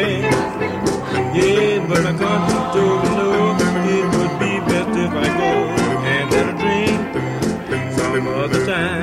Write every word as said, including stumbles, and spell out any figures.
man. Yeah, but my conscience told me no, it would be best if I go and then a drink some other time.